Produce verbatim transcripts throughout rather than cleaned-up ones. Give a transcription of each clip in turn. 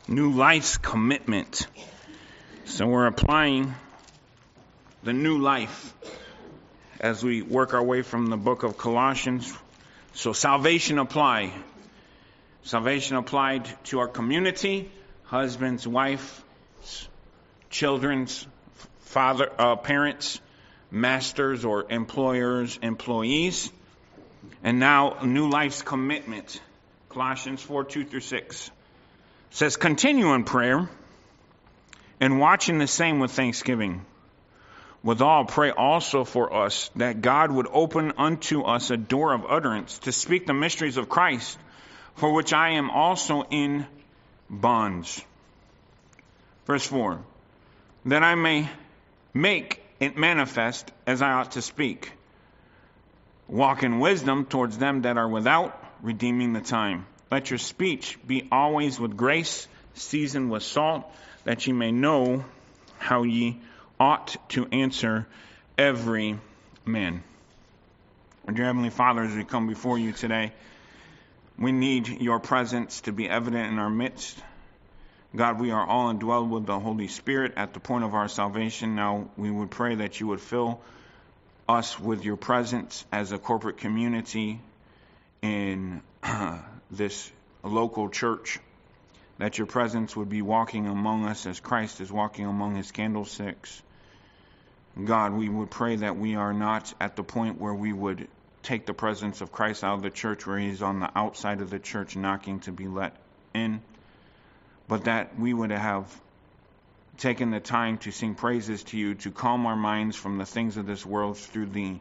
New life's commitment. So we're applying the new life as we work our way from the book of Colossians. So salvation applied. Salvation applied to our community, husbands, wives, children's, father, uh, parents, masters or employers, employees. And now new life's commitment. Colossians four, two through six. It says, continue in prayer and watching the same with thanksgiving. Withal, pray also for us that God would open unto us a door of utterance to speak the mysteries of Christ, for which I am also in bonds. Verse four. That I may make it manifest as I ought to speak. Walk in wisdom towards them that are without, redeeming the time. Let your speech be always with grace, seasoned with salt, that ye may know how ye ought to answer every man. Dear Heavenly Father, as we come before you today, we need your presence to be evident in our midst. God, we are all indwelled with the Holy Spirit at the point of our salvation. Now we would pray that you would fill us with your presence as a corporate community in uh, this local church, that your presence would be walking among us as Christ is walking among his candlesticks. God, we would pray that we are not at the point where we would take the presence of Christ out of the church, where he's on the outside of the church knocking to be let in, but that we would have taken the time to sing praises to you, to calm our minds from the things of this world through the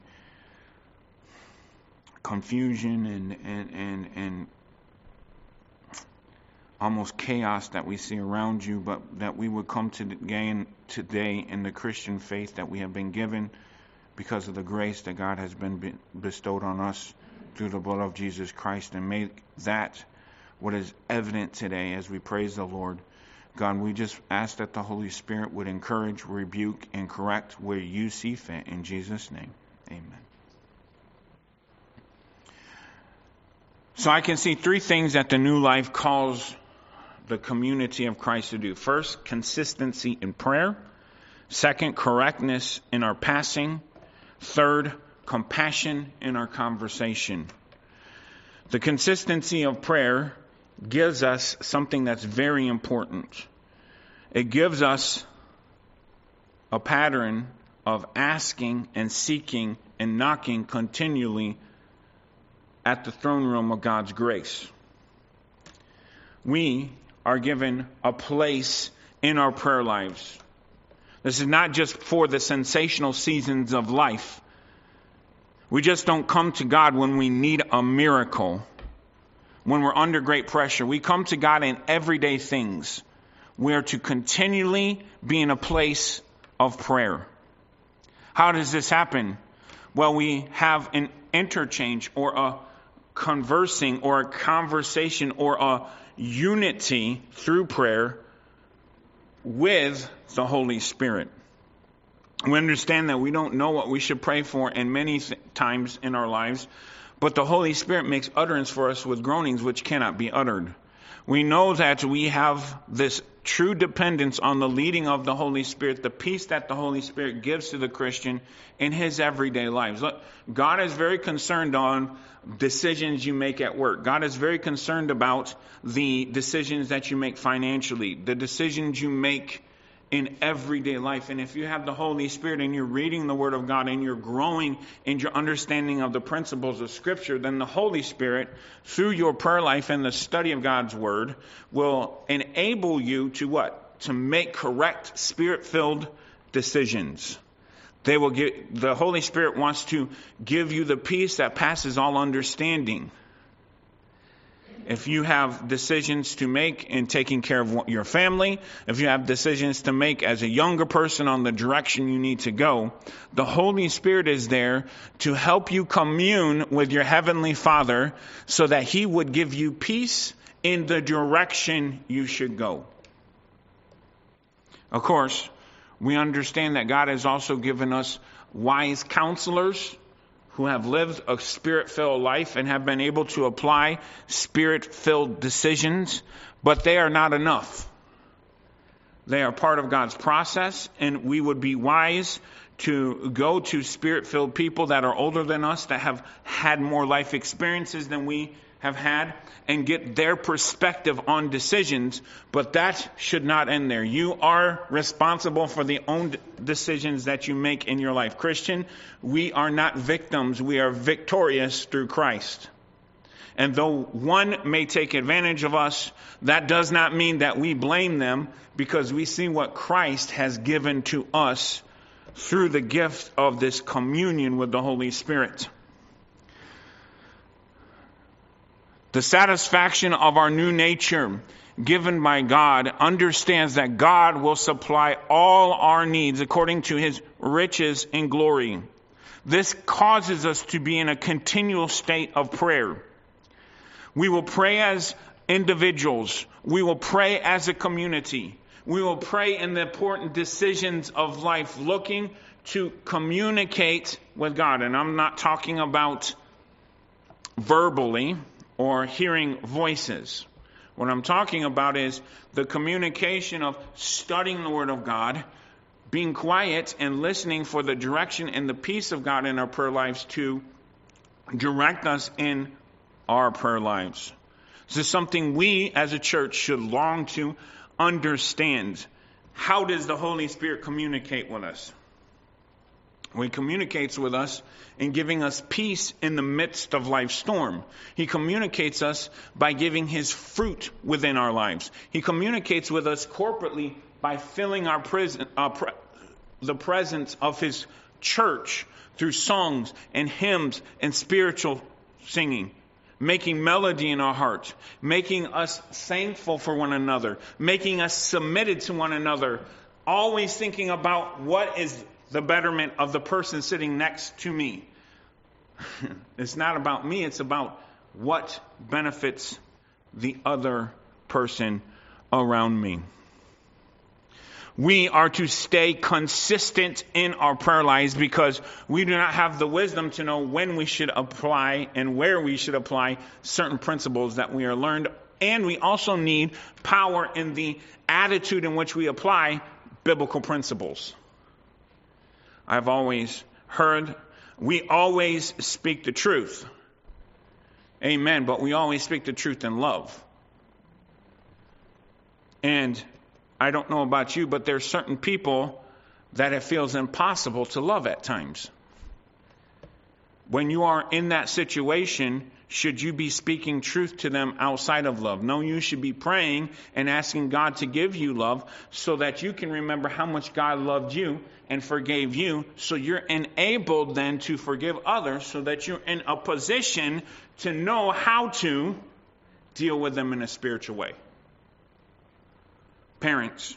confusion and and and, and almost chaos that we see around you, but that we would come to gain today in the Christian faith that we have been given because of the grace that God has been bestowed on us through the blood of Jesus Christ, and make that what is evident today as we praise the Lord. God, we just ask that the Holy Spirit would encourage, rebuke, and correct where you see fit. In Jesus' name, amen. So I can see three things that the new life calls the community of Christ to do. First, consistency in prayer. Second, correctness in our passing. Third, compassion in our conversation. The consistency of prayer gives us something that's very important. It gives us a pattern of asking and seeking and knocking continually at the throne room of God's grace. We are given a place in our prayer lives. This is not just for the sensational seasons of life. We just don't come to God when we need a miracle, when we're under great pressure. We come to God in everyday things. We are to continually be in a place of prayer. How does this happen? Well, we have an interchange or a conversing or a conversation or a unity through prayer with the Holy Spirit. We understand that we don't know what we should pray for in many th- times in our lives, but the Holy Spirit makes utterance for us with groanings which cannot be uttered. We know that we have this true dependence on the leading of the Holy Spirit, the peace that the Holy Spirit gives to the Christian in his everyday lives. Look, God is very concerned on decisions you make at work. God is very concerned about the decisions that you make financially, the decisions you make in everyday life. And if you have the Holy Spirit and you're reading the Word of God and you're growing in your understanding of the principles of Scripture, then the Holy Spirit, through your prayer life and the study of God's Word, will enable you to what? To make correct, Spirit-filled decisions. They will get, the Holy Spirit wants to give you the peace that passes all understanding. If you have decisions to make in taking care of your family, if you have decisions to make as a younger person on the direction you need to go, the Holy Spirit is there to help you commune with your Heavenly Father so that He would give you peace in the direction you should go. Of course, we understand that God has also given us wise counselors who have lived a Spirit-filled life and have been able to apply Spirit-filled decisions, but they are not enough. They are part of God's process, and we would be wise to go to Spirit-filled people that are older than us, that have had more life experiences than we have had, and get their perspective on decisions. But that should not end there. You are responsible for the own decisions that you make in your life. Christian, we are not victims. We are victorious through Christ. And though one may take advantage of us, that does not mean that we blame them, because we see what Christ has given to us through the gift of this communion with the Holy Spirit. The satisfaction of our new nature given by God understands that God will supply all our needs according to his riches in glory. This causes us to be in a continual state of prayer. We will pray as individuals. We will pray as a community. We will pray in the important decisions of life, looking to communicate with God. And I'm not talking about verbally or hearing voices. What I'm talking about is the communication of studying the Word of God, being quiet and listening for the direction and the peace of God in our prayer lives to direct us in our prayer lives. This is something we as a church should long to understand. How does the Holy Spirit communicate with us? Well, he communicates with us in giving us peace in the midst of life's storm. He communicates us by giving his fruit within our lives. He communicates with us corporately by filling our prison, uh, pre- the presence of his church through songs and hymns and spiritual singing, making melody in our heart, making us thankful for one another, making us submitted to one another, always thinking about what is the betterment of the person sitting next to me. It's not about me, it's about what benefits the other person around me. We are to stay consistent in our prayer lives because we do not have the wisdom to know when we should apply and where we should apply certain principles that we are learned. And we also need power in the attitude in which we apply biblical principles. I've always heard we always speak the truth. Amen. But we always speak the truth in love. And I don't know about you, but there's certain people that it feels impossible to love at times. When you are in that situation, should you be speaking truth to them outside of love? No, you should be praying and asking God to give you love so that you can remember how much God loved you and forgave you, so you're enabled then to forgive others, so that you're in a position to know how to deal with them in a spiritual way. Parents,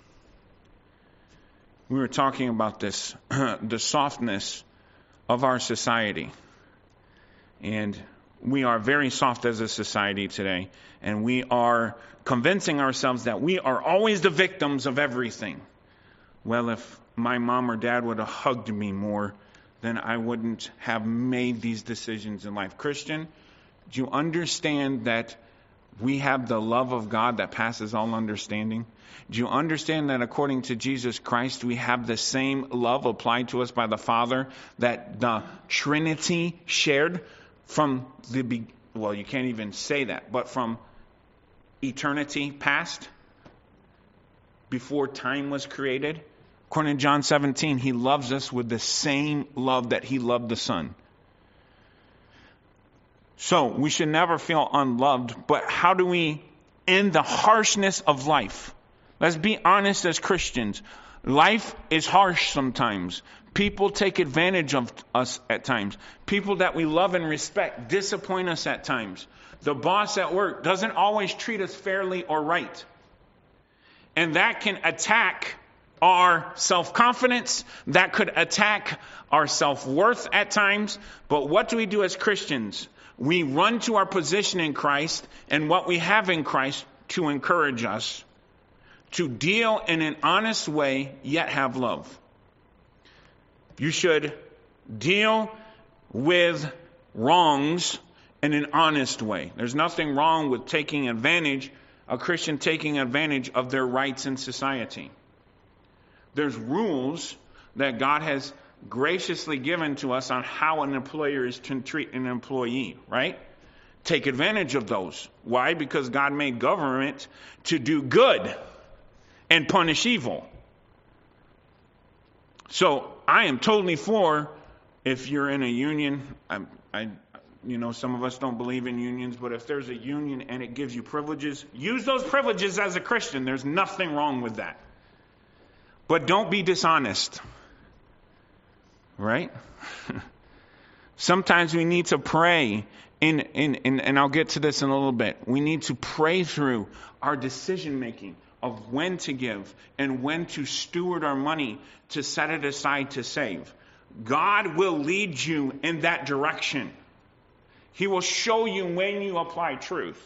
we were talking about this, the softness of our society. And we are very soft as a society today. And we are convincing ourselves that we are always the victims of everything. Well, if my mom or dad would have hugged me more, then I wouldn't have made these decisions in life. Christian, do you understand that we have the love of God that passes all understanding? Do you understand that according to Jesus Christ, we have the same love applied to us by the Father that the Trinity shared from the, be- well, you can't even say that, but from eternity past, before time was created? According to John seventeen, he loves us with the same love that he loved the Son. So we should never feel unloved, but how do we, in the harshness of life, let's be honest as Christians, life is harsh sometimes. People take advantage of us at times. People that we love and respect disappoint us at times. The boss at work doesn't always treat us fairly or right. And that can attack our self-confidence. That could attack our self-worth at times. But what do we do as Christians? We run to our position in Christ and what we have in Christ to encourage us to deal in an honest way, yet have love. You should deal with wrongs in an honest way. There's nothing wrong with taking advantage a Christian taking advantage of their rights in society. There's rules that God has graciously given to us on how an employer is to treat an employee, right? Take advantage of those. Why? Because God made government to do good and punish evil. So I am totally for, if you're in a union, I, I, you know, some of us don't believe in unions, but if there's a union and it gives you privileges, use those privileges as a Christian. There's nothing wrong with that. But don't be dishonest. Right? Sometimes we need to pray, in, in, in, and I'll get to this in a little bit. We need to pray through our decision making of when to give and when to steward our money to set it aside to save. God will lead you in that direction. He will show you when you apply truth.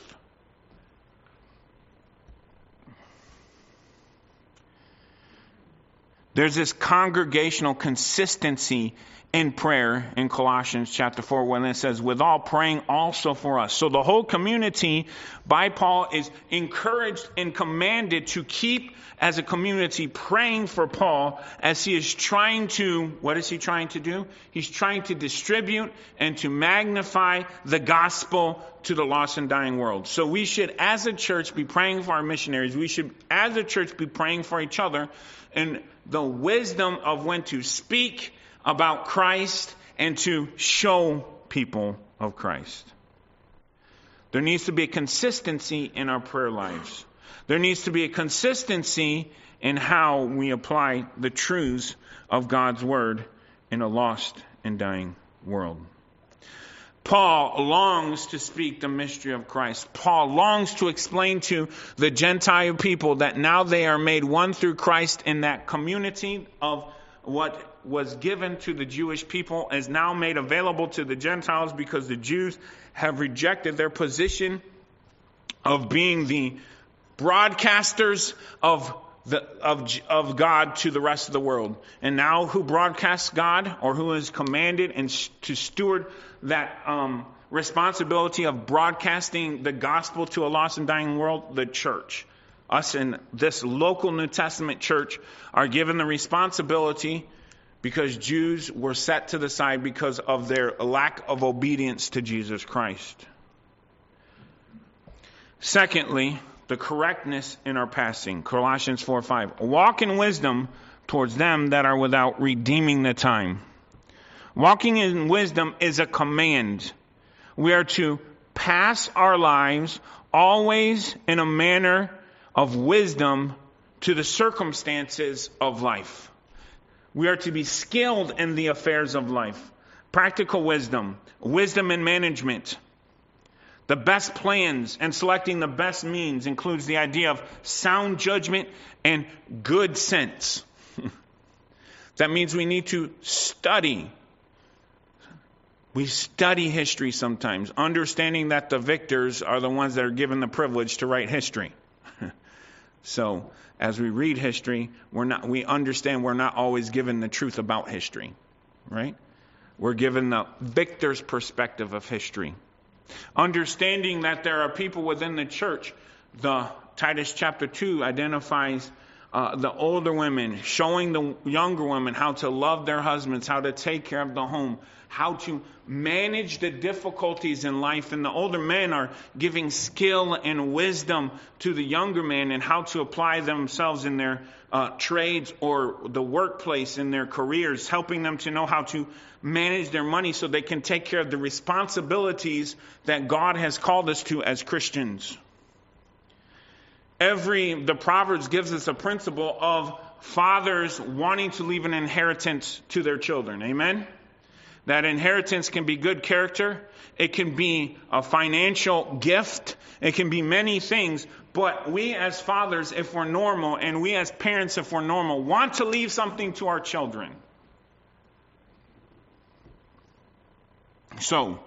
There's this congregational consistency in prayer in Colossians chapter four when it says, with all praying also for us. So the whole community by Paul is encouraged and commanded to keep as a community praying for Paul as he is trying to, what is he trying to do? He's trying to distribute and to magnify the gospel to the lost and dying world. So we should, as a church, be praying for our missionaries. We should, as a church, be praying for each other and the wisdom of when to speak about Christ and to show people of Christ. There needs to be a consistency in our prayer lives. There needs to be a consistency in how we apply the truths of God's word in a lost and dying world. Paul longs to speak the mystery of Christ. Paul longs to explain to the Gentile people that now they are made one through Christ, in that community of what was given to the Jewish people is now made available to the Gentiles, because the Jews have rejected their position of being the broadcasters of the of of God to the rest of the world. And now who broadcasts God, or who is commanded and to steward that um, responsibility of broadcasting the gospel to a lost and dying world? The church. Us in this local New Testament church are given the responsibility, because Jews were set to the side because of their lack of obedience to Jesus Christ. Secondly, the correctness in our passing. Colossians four five. Walk in wisdom towards them that are without, redeeming the time. Walking in wisdom is a command. We are to pass our lives always in a manner of wisdom to the circumstances of life. We are to be skilled in the affairs of life. Practical wisdom, wisdom in management. The best plans and selecting the best means includes the idea of sound judgment and good sense. That means we need to study. We study history sometimes, understanding that the victors are the ones that are given the privilege to write history. So, as we read history, we're not, we understand we're not always given the truth about history, right? We're given the victor's perspective of history. Understanding that there are people within the church. The Titus chapter two identifies uh, the older women, showing the younger women how to love their husbands, how to take care of the home, how to manage the difficulties in life. And the older men are giving skill and wisdom to the younger men, and how to apply themselves in their uh, trades or the workplace, in their careers, helping them to know how to manage their money so they can take care of the responsibilities that God has called us to as Christians. Every, the Proverbs gives us a principle of fathers wanting to leave an inheritance to their children. Amen? That inheritance can be good character. It can be a financial gift. It can be many things. But we as fathers, if we're normal, and we as parents, if we're normal, want to leave something to our children. So,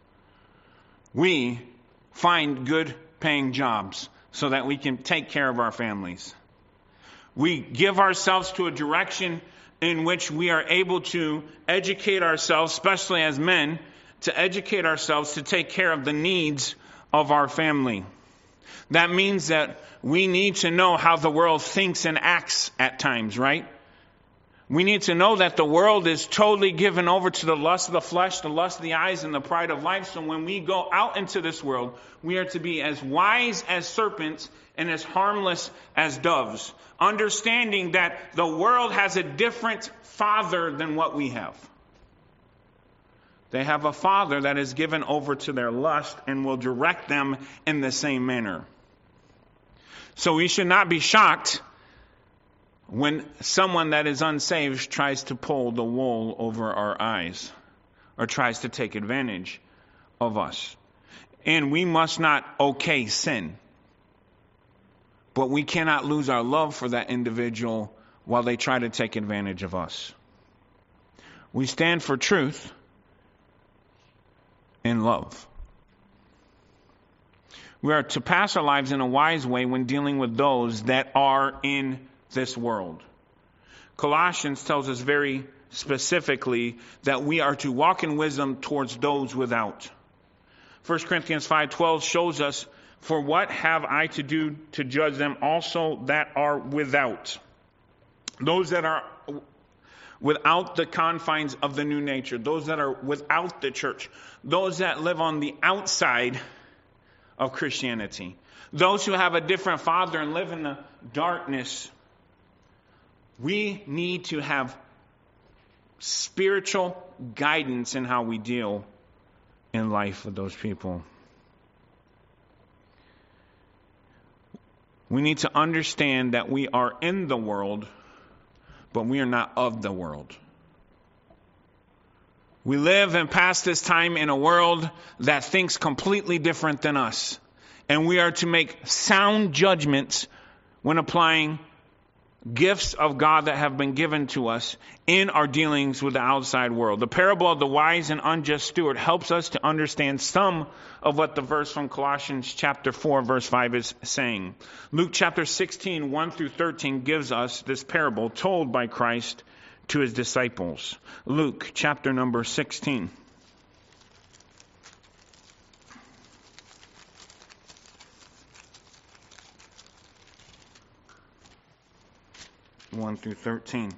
we find good paying jobs so that we can take care of our families. We give ourselves to a direction in which we are able to educate ourselves, especially as men, to educate ourselves to take care of the needs of our family. That means that we need to know how the world thinks and acts at times, right? We need to know that the world is totally given over to the lust of the flesh, the lust of the eyes, and the pride of life. So when we go out into this world, we are to be as wise as serpents and as harmless as doves, understanding that the world has a different father than what we have. They have a father that is given over to their lust and will direct them in the same manner. So we should not be shocked when someone that is unsaved tries to pull the wool over our eyes or tries to take advantage of us. And we must not okay sin. But we cannot lose our love for that individual while they try to take advantage of us. We stand for truth and love. We are to pass our lives in a wise way when dealing with those that are in this world. Colossians tells us very specifically that we are to walk in wisdom towards those without. First Corinthians five twelve shows us, for what have I to do to judge them also that are without? Those that are without the confines of the new nature, those that are without the church, those that live on the outside of Christianity, those who have a different father and live in the darkness. We need to have spiritual guidance in how we deal in life with those people. We need to understand that we are in the world, but we are not of the world. We live and pass this time in a world that thinks completely different than us. And we are to make sound judgments when applying gifts of God that have been given to us in our dealings with the outside world. The parable of the wise and unjust steward helps us to understand some of what the verse from Colossians chapter four, verse five is saying. Luke chapter sixteen, one through thirteen gives us this parable told by Christ to his disciples. Luke chapter number sixteen. one through thirteen.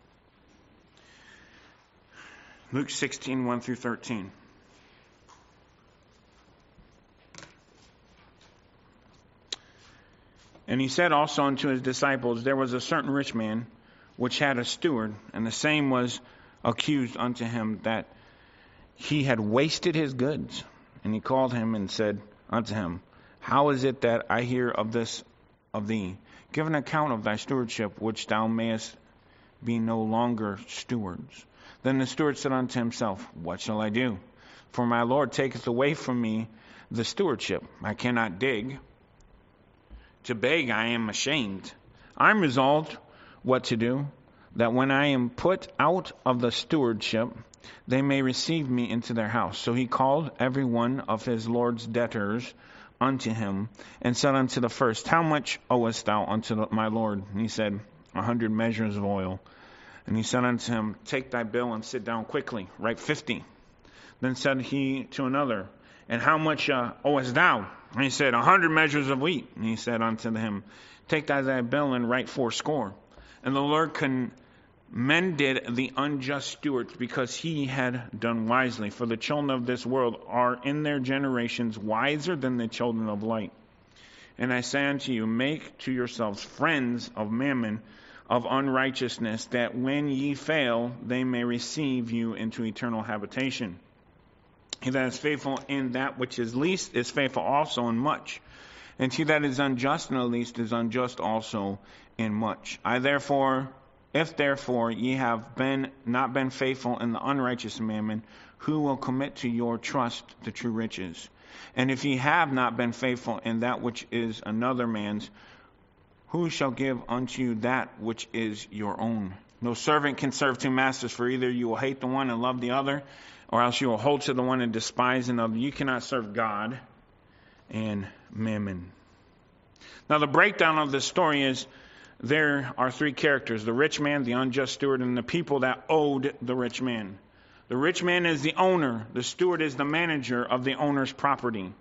Luke sixteen, one through thirteen. And he said also unto his disciples, there was a certain rich man which had a steward, and the same was accused unto him that he had wasted his goods. And he called him and said unto him, how is it that I hear of this of thee? Give an account of thy stewardship, which thou mayest be no longer stewards. Then the steward said unto himself, what shall I do? For my Lord taketh away from me the stewardship. I cannot dig. To beg I am ashamed. I am resolved what to do, that when I am put out of the stewardship, they may receive me into their house. So he called every one of his Lord's debtors unto him, and said unto the first, how much owest thou unto the, my Lord? And he said, a hundred measures of oil. And he said unto him, take thy bill and sit down quickly, write fifty. Then said he to another, and how much uh, owest thou? And he said, a hundred measures of wheat. And he said unto him, take thy, thy bill and write fourscore. And the Lord commended the unjust steward, because he had done wisely. For the children of this world are in their generations wiser than the children of light. And I say unto you, make to yourselves friends of mammon, of unrighteousness, that when ye fail, they may receive you into eternal habitation. He that is faithful in that which is least is faithful also in much. And he that is unjust in the least is unjust also in much. I therefore, if therefore ye have been not been faithful in the unrighteous mammon, who will commit to your trust the true riches? And if ye have not been faithful in that which is another man's, who shall give unto you that which is your own? No servant can serve two masters, for either you will hate the one and love the other, or else you will hold to the one and despise another. You cannot serve God and mammon. Now the breakdown of this story is, there are three characters: the rich man, the unjust steward, and the people that owed the rich man. The rich man is the owner. The steward is the manager of the owner's property.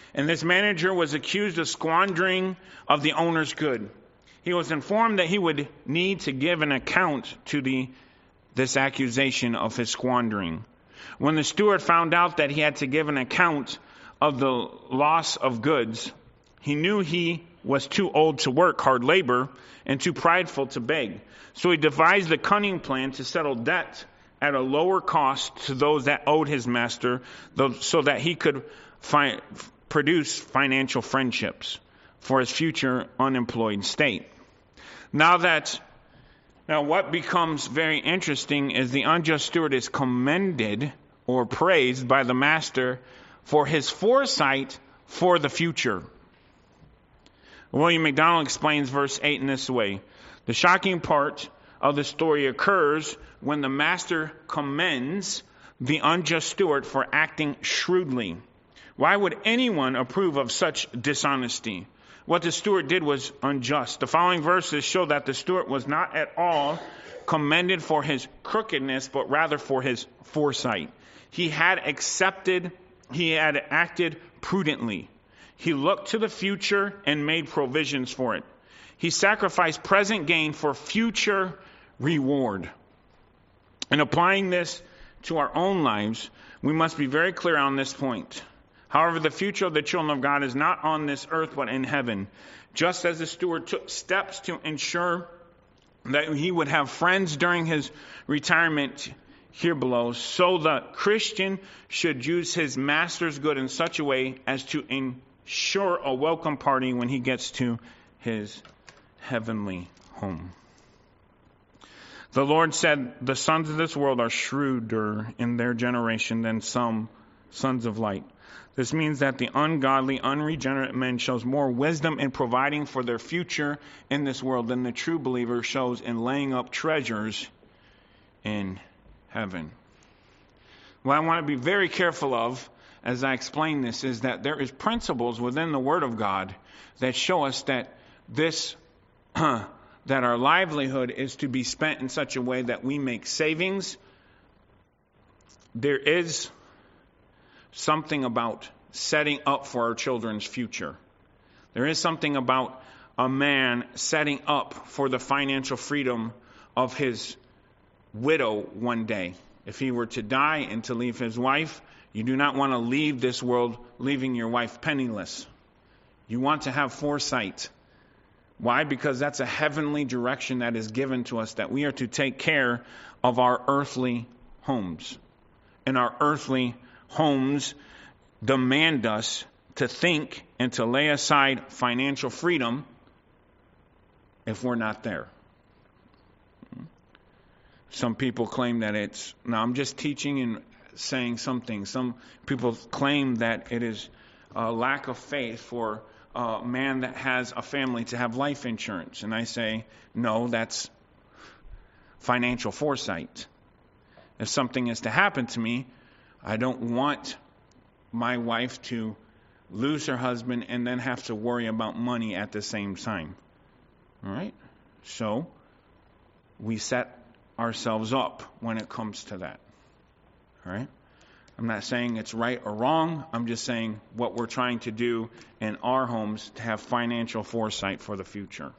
and this manager was accused of squandering of the owner's good. He was informed that he would need to give an account to the this accusation of his squandering. When the steward found out that he had to give an account of the loss of goods, he knew he was too old to work hard labor and too prideful to beg. So he devised a cunning plan to settle debt at a lower cost to those that owed his master, so that he could fi- produce financial friendships for his future unemployed state. Now that, now what becomes very interesting is the unjust steward is commended or praised by the master for his foresight for the future. William MacDonald explains verse eight in this way. The shocking part of the story occurs when the master commends the unjust steward for acting shrewdly. Why would anyone approve of such dishonesty? What the steward did was unjust. The following verses show that the steward was not at all commended for his crookedness, but rather for his foresight. He had accepted, he had acted prudently. He looked to the future and made provisions for it. He sacrificed present gain for future reward. In applying this to our own lives, we must be very clear on this point. However, the future of the children of God is not on this earth, but in heaven. Just as the steward took steps to ensure that he would have friends during his retirement here below, so the Christian should use his master's good in such a way as to ensure a welcome party when he gets to his heavenly home. The Lord said, the sons of this world are shrewder in their generation than some sons of light. This means that the ungodly, unregenerate man shows more wisdom in providing for their future in this world than the true believer shows in laying up treasures in heaven. What I want to be very careful of as I explain this is that there is principles within the Word of God that show us that this, that our livelihood is to be spent in such a way that we make savings. There is something about setting up for our children's future. There is something about a man setting up for the financial freedom of his widow one day. If he were to die and to leave his wife, you do not want to leave this world leaving your wife penniless. You want to have foresight. Why? Because that's a heavenly direction that is given to us, that we are to take care of our earthly homes. And our earthly homes demand us to think and to lay aside financial freedom if we're not there. Some people claim that it's, now I'm just teaching and saying something. Some people claim that it is a lack of faith for a man that has a family to have life insurance. And I say, no, that's financial foresight. If something is to happen to me, I don't want my wife to lose her husband and then have to worry about money at the same time. All right? So we set ourselves up when it comes to that. All right? I'm not saying it's right or wrong. I'm just saying what we're trying to do in our homes to have financial foresight for the future.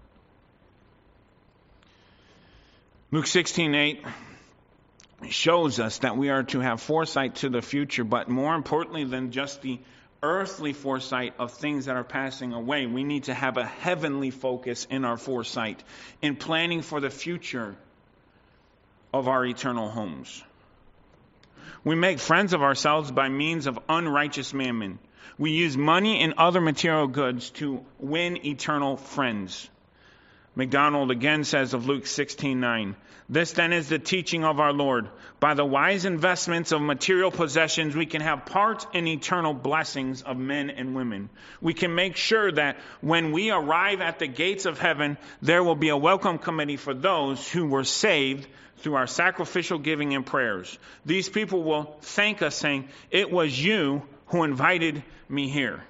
Luke sixteen eight shows us that we are to have foresight to the future, but more importantly than just the earthly foresight of things that are passing away, we need to have a heavenly focus in our foresight, in planning for the future of our eternal homes. We make friends of ourselves by means of unrighteous mammon. We use money and other material goods to win eternal friends. MacDonald again says of Luke sixteen nine, this then is the teaching of our Lord. By the wise investments of material possessions, we can have part in eternal blessings of men and women. We can make sure that when we arrive at the gates of heaven, there will be a welcome committee for those who were saved through our sacrificial giving and prayers. These people will thank us saying, it was you who invited me here.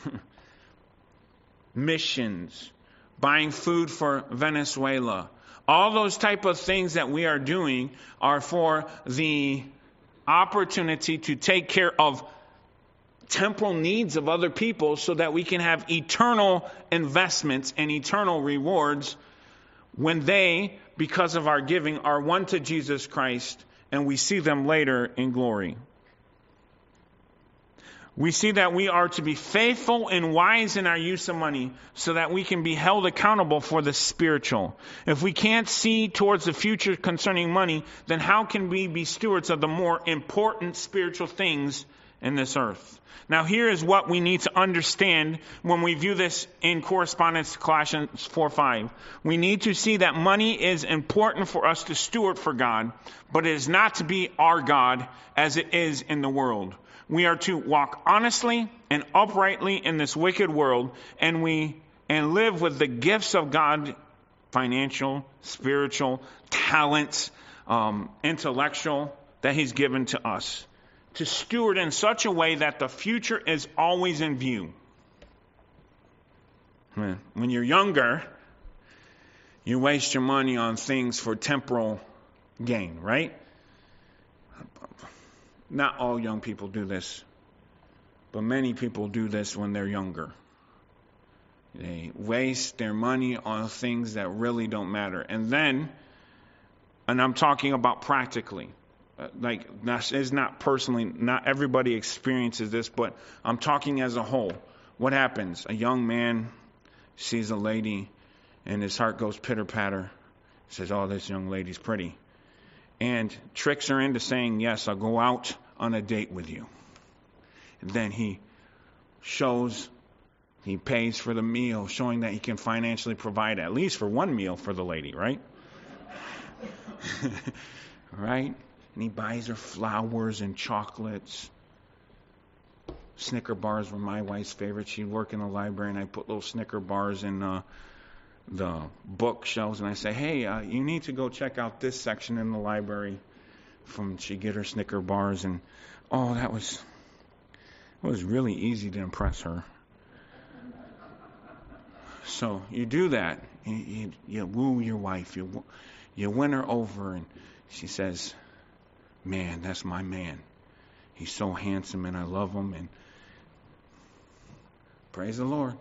Missions, buying food for Venezuela. All those type of things that we are doing are for the opportunity to take care of temporal needs of other people so that we can have eternal investments and eternal rewards when they, because of our giving, are won to Jesus Christ and we see them later in glory. We see that we are to be faithful and wise in our use of money so that we can be held accountable for the spiritual. If we can't see towards the future concerning money, then how can we be stewards of the more important spiritual things in this earth? Now, here is what we need to understand when we view this in correspondence to Colossians four five. We need to see that money is important for us to steward for God, but it is not to be our God as it is in the world. We are to walk honestly and uprightly in this wicked world, and we and live with the gifts of God, financial, spiritual, talents, um, intellectual, that He's given to us, to steward in such a way that the future is always in view. When you're younger, you waste your money on things for temporal gain, right? Not all young people do this, but many people do this when they're younger. They waste their money on things that really don't matter. And then, and I'm talking about practically, like, this is not personally, not everybody experiences this, but I'm talking as a whole. What happens? A young man sees a lady and his heart goes pitter-patter. He says, oh, this young lady's pretty. And tricks her into saying, yes, I'll go out on a date with you. And then he shows, he pays for the meal, showing that he can financially provide at least for one meal for the lady, right? Right? And he buys her flowers and chocolates. Snicker bars were my wife's favorite. She'd work in the library, and I put little Snicker bars in uh, the bookshelves, and I say, hey, uh, you need to go check out this section in the library. From she get her Snicker bars, and oh, that was it was really easy to impress her. So you do that. You, you, you woo your wife. You you win her over, and she says, man, that's my man. He's so handsome, and I love him, and praise the Lord.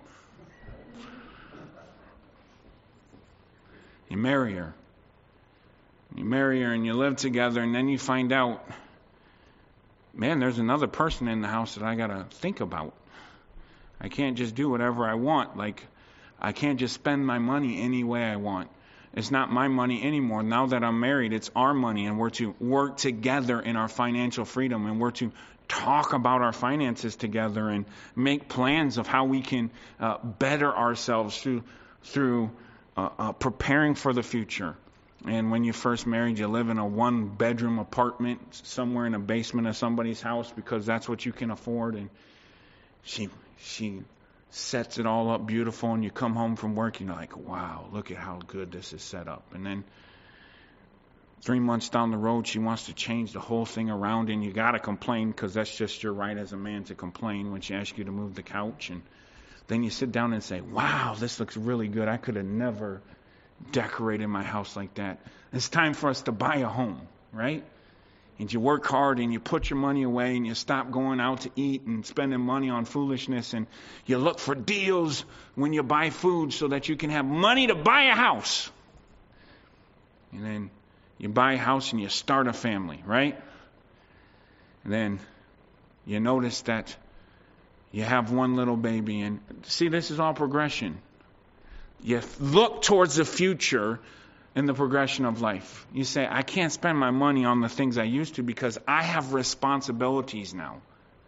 You marry her. You marry her and you live together, and then you find out, man, there's another person in the house that I got to think about. I can't just do whatever I want. Like, I can't just spend my money any way I want. It's not my money anymore. Now that I'm married, it's our money, and we're to work together in our financial freedom, and we're to talk about our finances together and make plans of how we can uh, better ourselves through through uh, uh, preparing for the future. And when you first married, you live in a one-bedroom apartment somewhere in the basement of somebody's house because that's what you can afford. And she she sets it all up beautiful, and you come home from work, and you're like, wow, look at how good this is set up. And then three months down the road, she wants to change the whole thing around, and you got to complain because that's just your right as a man to complain when she asks you to move the couch. And then you sit down and say, wow, this looks really good. I could have never decorated my house like that. It's time for us to buy a home, right? And you work hard and you put your money away and you stop going out to eat and spending money on foolishness, and you look for deals when you buy food so that you can have money to buy a house. And then you buy a house and you start a family, right? And then you notice that you have one little baby, and see, this is all progression. You look towards the future in the progression of life. You say, I can't spend my money on the things I used to because I have responsibilities now.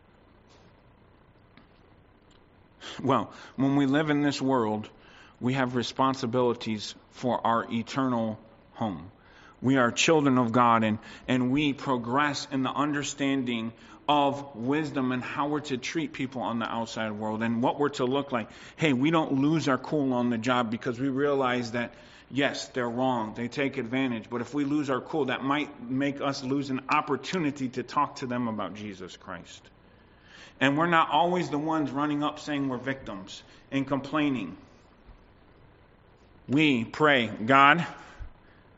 Well, when we live in this world, we have responsibilities for our eternal home. We are children of God, and, and we progress in the understanding of wisdom and how we're to treat people on the outside world and what we're to look like. Hey, we don't lose our cool on the job because we realize that, yes, they're wrong. They take advantage. But if we lose our cool, that might make us lose an opportunity to talk to them about Jesus Christ. And we're not always the ones running up saying we're victims and complaining. We pray, God,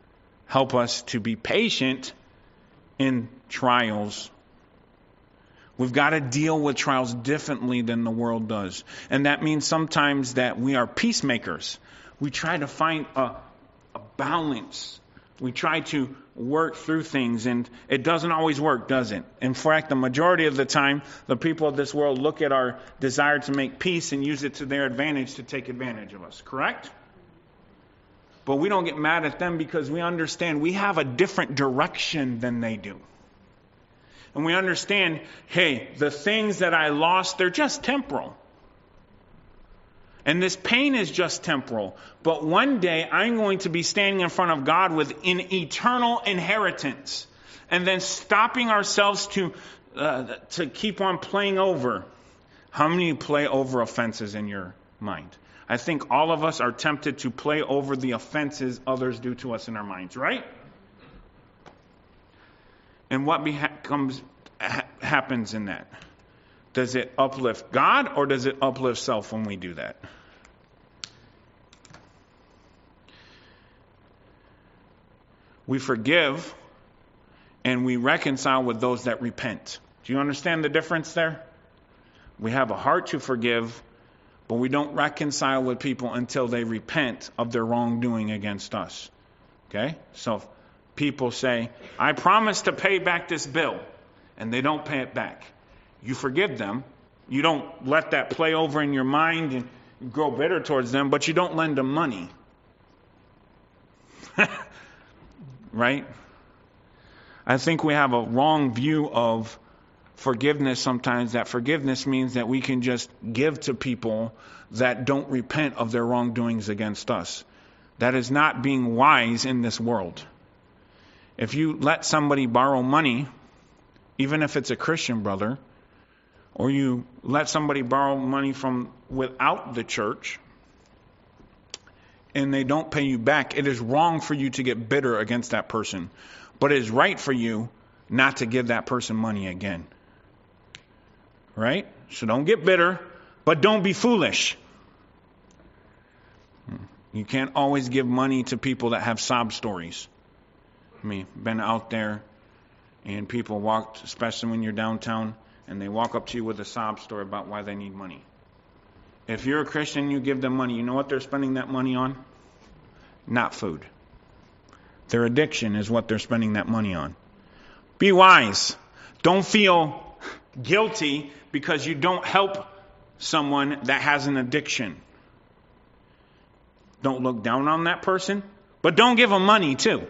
help us to be patient in trials. We've got to deal with trials differently than the world does. And that means sometimes that we are peacemakers. We try to find a, a balance. We try to work through things, and it doesn't always work, does it? In fact, the majority of the time, the people of this world look at our desire to make peace and use it to their advantage to take advantage of us, correct? But we don't get mad at them because we understand we have a different direction than they do. And we understand, hey, the things that I lost, they're just temporal. And this pain is just temporal. But one day I'm going to be standing in front of God with an eternal inheritance. And then stopping ourselves to uh, to keep on playing over. How many play over offenses in your mind? I think all of us are tempted to play over the offenses others do to us in our minds, right? And what becomes ha- happens in that? Does it uplift God or does it uplift self when we do that? We forgive and we reconcile with those that repent. Do you understand the difference there? We have a heart to forgive, but we don't reconcile with people until they repent of their wrongdoing against us. Okay? So if people say, I promise to pay back this bill, and they don't pay it back. You forgive them. You don't let that play over in your mind and grow bitter towards them, but you don't lend them money. Right? I think we have a wrong view of forgiveness sometimes, that forgiveness means that we can just give to people that don't repent of their wrongdoings against us. That is not being wise in this world. If you let somebody borrow money, even if it's a Christian brother, or you let somebody borrow money from without the church, and they don't pay you back, it is wrong for you to get bitter against that person. But it is right for you not to give that person money again. Right? So don't get bitter, but don't be foolish. You can't always give money to people that have sob stories. I mean, been out there and people walk, especially when you're downtown, and they walk up to you with a sob story about why they need money. If you're a Christian, you give them money. You know what they're spending that money on? Not food. Their addiction is what they're spending that money on. Be wise. Don't feel guilty because you don't help someone that has an addiction. Don't look down on that person, but don't give them money too.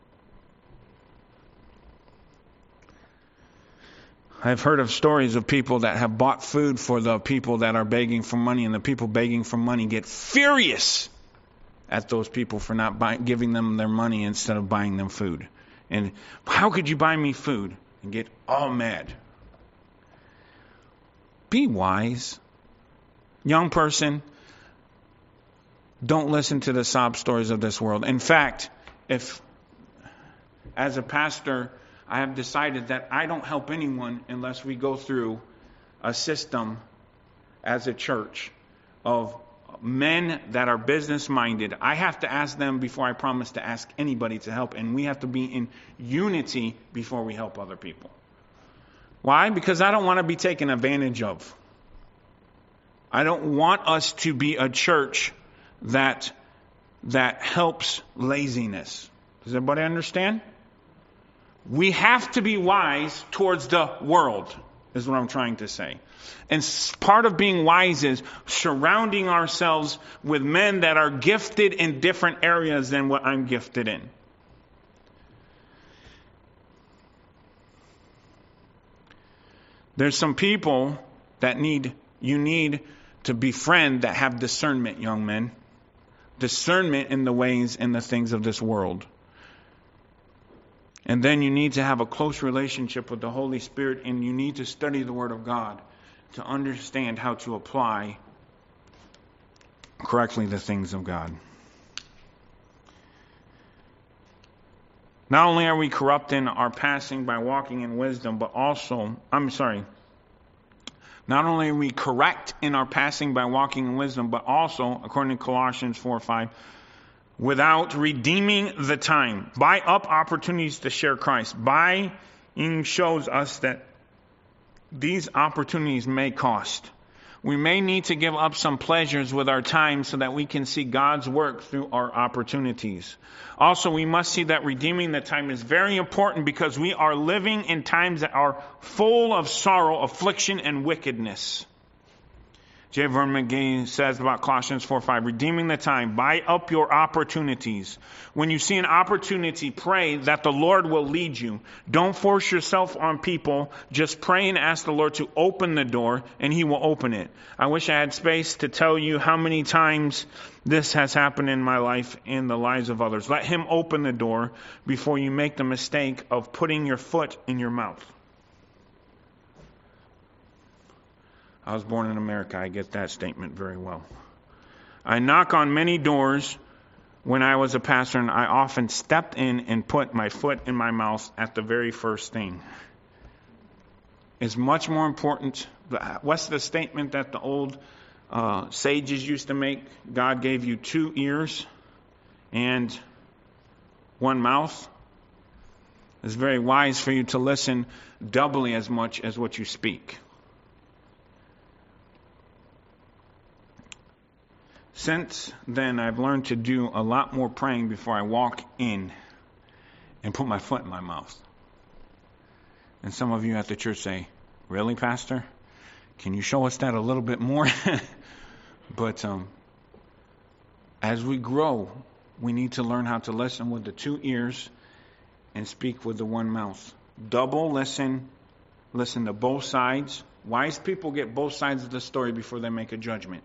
I've heard of stories of people that have bought food for the people that are begging for money, and the people begging for money get furious at those people for not buy, giving them their money instead of buying them food. And how could you buy me food? And get all mad. Be wise. Young person, don't listen to the sob stories of this world. In fact, if as a pastor, I have decided that I don't help anyone unless we go through a system as a church of men that are business-minded. I have to ask them before I promise to ask anybody to help, and we have to be in unity before we help other people. Why? Because I don't want to be taken advantage of. I don't want us to be a church that that helps laziness. Does everybody understand? We have to be wise towards the world, is what I'm trying to say. And part of being wise is surrounding ourselves with men that are gifted in different areas than what I'm gifted in. There's some people that need, you need to befriend that have discernment, young men. Discernment in the ways and the things of this world. And then you need to have a close relationship with the Holy Spirit, and you need to study the Word of God to understand how to apply correctly the things of God. Not only are we corrupt in our passing by walking in wisdom, but also, I'm sorry, not only are we correct in our passing by walking in wisdom, but also, according to Colossians four five, without redeeming the time. Buy up opportunities to share Christ. Buying shows us that these opportunities may cost. We may need to give up some pleasures with our time so that we can see God's work through our opportunities. Also, we must see that redeeming the time is very important because we are living in times that are full of sorrow, affliction, and wickedness. J. Vernon McGee says about Colossians four five, redeeming the time, buy up your opportunities. When you see an opportunity, pray that the Lord will lead you. Don't force yourself on people. Just pray and ask the Lord to open the door, and He will open it. I wish I had space to tell you how many times this has happened in my life and the lives of others. Let Him open the door before you make the mistake of putting your foot in your mouth. I was born in America. I get that statement very well. I knock on many doors when I was a pastor, and I often stepped in and put my foot in my mouth at the very first thing. It's much more important. What's the statement that the old uh, sages used to make? God gave you two ears and one mouth. It's very wise for you to listen doubly as much as what you speak. Since then, I've learned to do a lot more praying before I walk in and put my foot in my mouth. And some of you at the church say, really, Pastor? Can you show us that a little bit more? But um, as we grow, we need to learn how to listen with the two ears and speak with the one mouth. Double listen, listen to both sides. Wise people get both sides of the story before they make a judgment.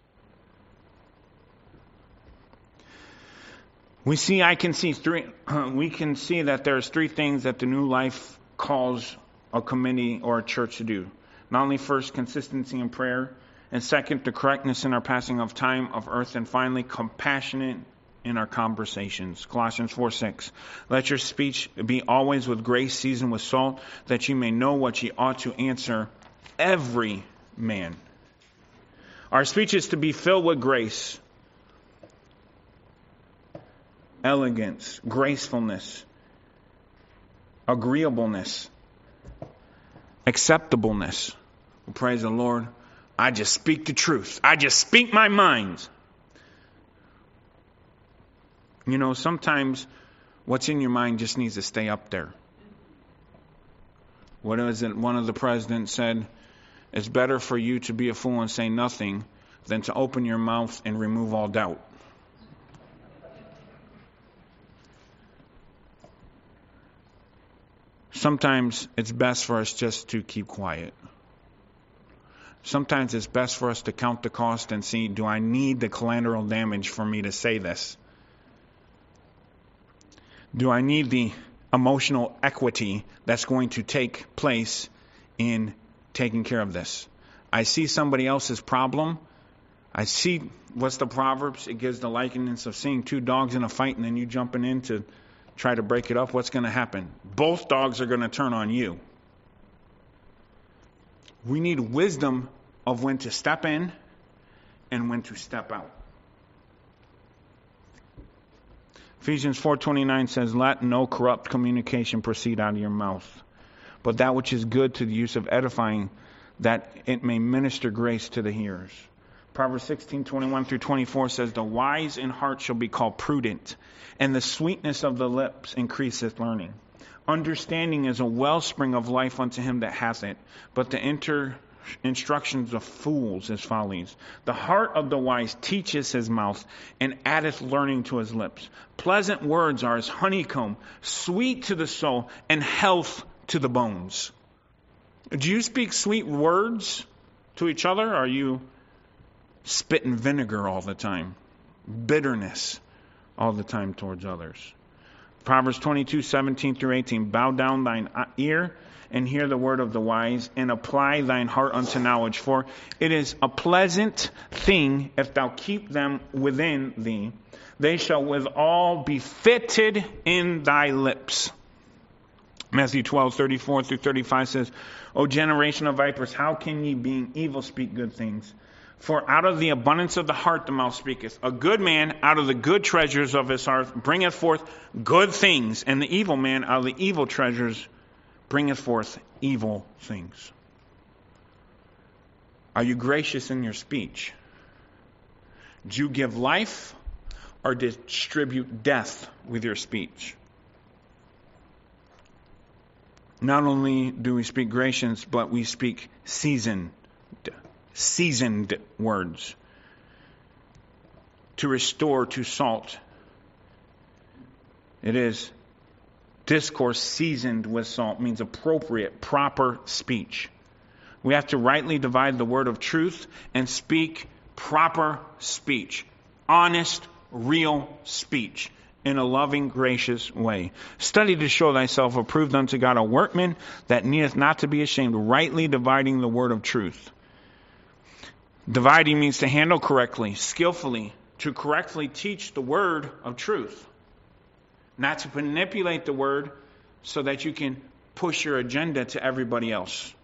We see, I can see three, we can see that there's three things that the New Life calls a committee or a church to do. Not only first, consistency in prayer, and second, the correctness in our passing of time of earth, and finally, compassionate in our conversations. Colossians four six. Let your speech be always with grace, seasoned with salt, that you may know what ye ought to answer every man. Our speech is to be filled with grace, elegance, gracefulness, agreeableness, acceptableness. Well, praise the Lord. I just speak the truth. I just speak my mind. You know, sometimes what's in your mind just needs to stay up there. What is it? One of the presidents said, it's better for you to be a fool and say nothing than to open your mouth and remove all doubt. Sometimes it's best for us just to keep quiet. Sometimes it's best for us to count the cost and see, do I need the collateral damage for me to say this? Do I need the emotional equity that's going to take place in taking care of this? I see somebody else's problem. I see, what's the Proverbs? It gives the likeness of seeing two dogs in a fight and then you jumping in to try to break it up. What's going to happen? Both dogs are going to turn on you. We need wisdom of when to step in and when to step out. Ephesians four twenty-nine says, let no corrupt communication proceed out of your mouth, but that which is good to the use of edifying, that it may minister grace to the hearers. Proverbs sixteen twenty-one through twenty-four says, the wise in heart shall be called prudent, and the sweetness of the lips increaseth learning. Understanding is a wellspring of life unto him that hath it, but the inter instructions of fools is follies. The heart of the wise teacheth his mouth, and addeth learning to his lips. Pleasant words are as honeycomb, sweet to the soul, and health to the bones. Do you speak sweet words to each other? Or are you spitting vinegar all the time? Bitterness all the time towards others. Proverbs twenty-two seventeen through eighteen. Bow down thine ear and hear the word of the wise, and apply thine heart unto knowledge. For it is a pleasant thing if thou keep them within thee. They shall withal be fitted in thy lips. Matthew twelve thirty-four through thirty-five says, O generation of vipers, how can ye being evil speak good things? For out of the abundance of the heart the mouth speaketh. A good man out of the good treasures of his heart bringeth forth good things, and the evil man out of the evil treasures bringeth forth evil things. Are you gracious in your speech? Do you give life or distribute death with your speech? Not only do we speak gracious, but we speak seasoned, seasoned words. To restore, to salt. It is discourse seasoned with salt, means appropriate, proper speech. We have to rightly divide the word of truth and speak proper speech. Honest, real speech. In a loving, gracious way. Study to show thyself approved unto God, a workman that needeth not to be ashamed, rightly dividing the word of truth. Dividing means to handle correctly, skillfully, to correctly teach the word of truth. Not to manipulate the word so that you can push your agenda to everybody else.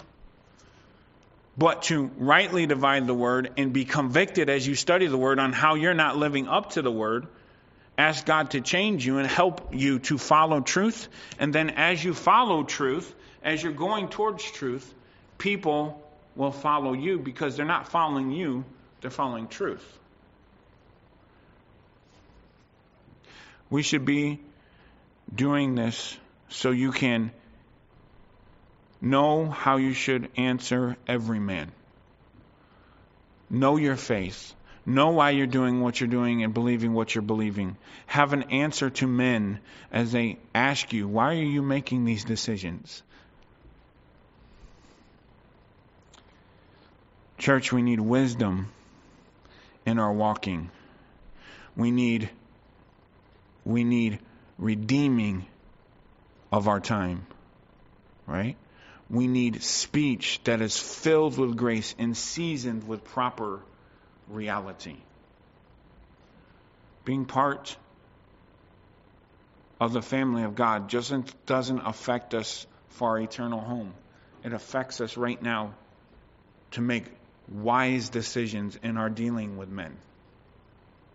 But to rightly divide the word and be convicted as you study the word on how you're not living up to the word. Ask God to change you and help you to follow truth. And then as you follow truth, as you're going towards truth, people will follow you because they're not following you, they're following truth. We should be doing this so you can know how you should answer every man. Know your faith. Know why you're doing what you're doing and believing what you're believing. Have an answer to men as they ask you, why are you making these decisions? Church, we need wisdom in our walking. We need, we need redeeming of our time. Right? We need speech that is filled with grace and seasoned with proper reality. Being part of the family of God just doesn't affect us for our eternal home. It affects us right now to make wise decisions in our dealing with men.